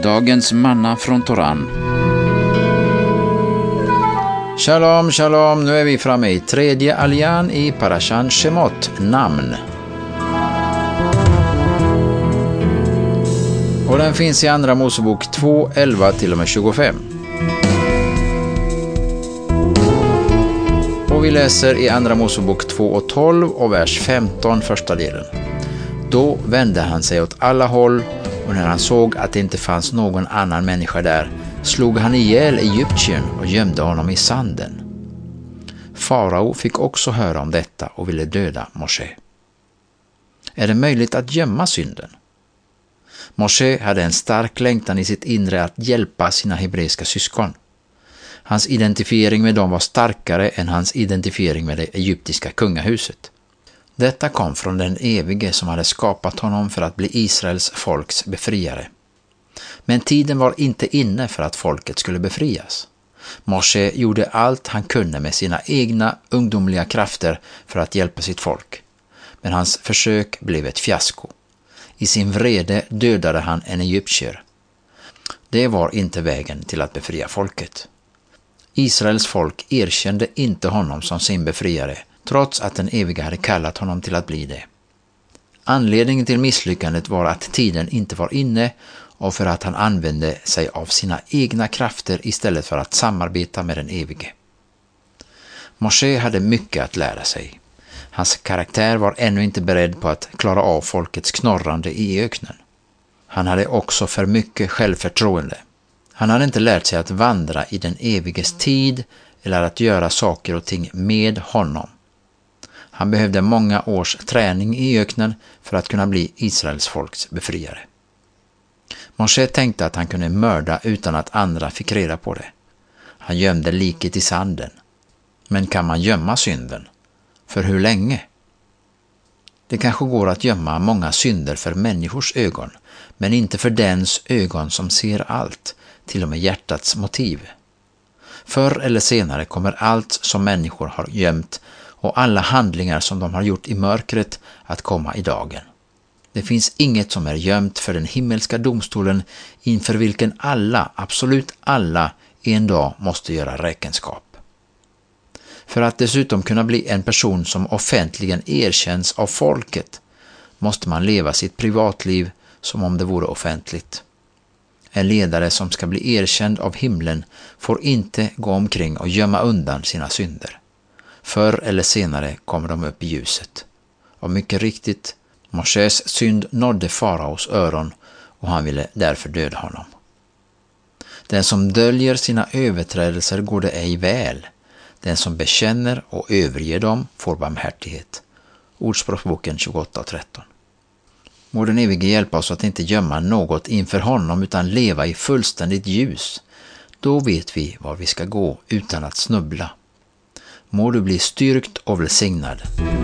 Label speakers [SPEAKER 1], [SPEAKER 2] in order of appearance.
[SPEAKER 1] Dagens manna från Toran. Shalom, shalom, nu är vi framme i tredje aljan i Parashan Shemot, namn. Och den finns i andra Mosebok 2, 11 till och med 25. Och vi läser i andra Mosebok 2 och 12 och vers 15 första delen. Då vände han sig åt alla håll, och när han såg att det inte fanns någon annan människa där, slog han ihjäl Egyptien och gömde honom i sanden. Farao fick också höra om detta och ville döda Moshe. Är det möjligt att gömma synden? Moshe hade en stark längtan i sitt inre att hjälpa sina hebreiska syskon. Hans identifiering med dem var starkare än hans identifiering med det egyptiska kungahuset. Detta kom från den evige som hade skapat honom för att bli Israels folks befriare. Men tiden var inte inne för att folket skulle befrias. Moshe gjorde allt han kunde med sina egna ungdomliga krafter för att hjälpa sitt folk. Men hans försök blev ett fiasko. I sin vrede dödade han en egyptier. Det var inte vägen till att befria folket. Israels folk erkände inte honom som sin befriare, trots att den evige hade kallat honom till att bli det. Anledningen till misslyckandet var att tiden inte var inne och för att han använde sig av sina egna krafter istället för att samarbeta med den evige. Moshe hade mycket att lära sig. Hans karaktär var ännu inte beredd på att klara av folkets knorrande i öknen. Han hade också för mycket självförtroende. Han hade inte lärt sig att vandra i den eviges tid eller att göra saker och ting med honom. Han behövde många års träning i öknen för att kunna bli Israels folks befriare. Moshe tänkte att han kunde mörda utan att andra fick reda på det. Han gömde liket i sanden. Men kan man gömma synden? För hur länge? Det kanske går att gömma många synder för människors ögon, men inte för dens ögon som ser allt, till och med hjärtats motiv. Förr eller senare kommer allt som människor har gömt och alla handlingar som de har gjort i mörkret att komma i dagen. Det finns inget som är gömt för den himmelska domstolen inför vilken alla, absolut alla, en dag måste göra räkenskap. För att dessutom kunna bli en person som offentligen erkänns av folket måste man leva sitt privatliv som om det vore offentligt. En ledare som ska bli erkänd av himlen får inte gå omkring och gömma undan sina synder. Förr eller senare kommer de upp i ljuset. Och mycket riktigt, Moshes synd nådde faraos öron och han ville därför döda honom. Den som döljer sina överträdelser går det ej väl. Den som bekänner och överger dem får barmhärtighet. Ordspråksboken 28:13. Må den evige hjälpa oss att inte gömma något inför honom utan leva i fullständigt ljus. Då vet vi var vi ska gå utan att snubbla. Må du bli styrkt och välsignad.